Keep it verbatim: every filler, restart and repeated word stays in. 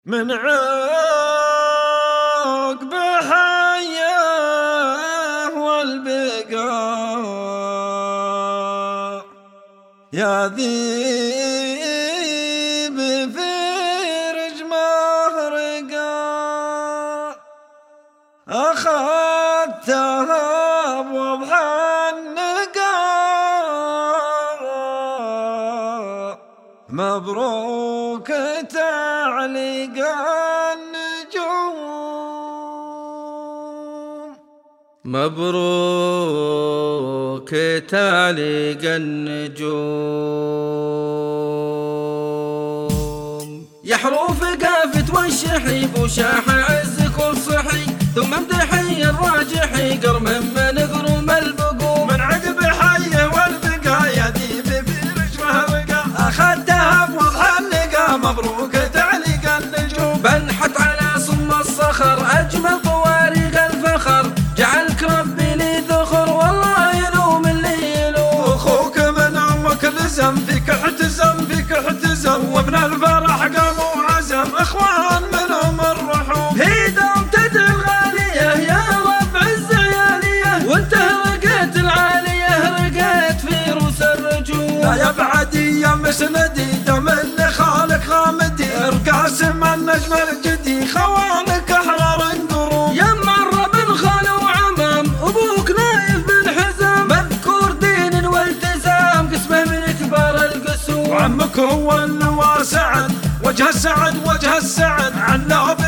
من عقب حياه والبقاء يا ذيب في رجمه رقاء أخذتها بوضح النقاء مبروك تعليق النجوم مبروك تعليق النجوم يا حروف قافت والشحيب وشاح عزك وصحي ثم امدحي الراجحي قرم من قرم البقوم من عقب حيه والبقاء يا ذيب في رجمه رقاء أخذتها بوضح النقاء مبروك تعليق النجوم بنحت على صم الصخر أجمل طوارق الفخر جعلك ربي لي ذخر والله يلوم اللي يلوم أخوك من أمك لزم فيك احتزم فيك احتزم وابن الفرح قام وعزم إخوان منهم الرحوم هي دوم تدعي الغالية يا رب عز عيالية وانت رقيت العالية رقيت في روس الرجوم لا يبعدي يا مسندي دم اللي خالك غامدي ارقاسم النجم الجدي خوانك احرار القروم يا معرب خال وعمام ابوك نايف بن حزام مذكور دين والتزام قسمه من كبار القسوم وعمك هو اللواء سعد وجه السعد وجه السعد عن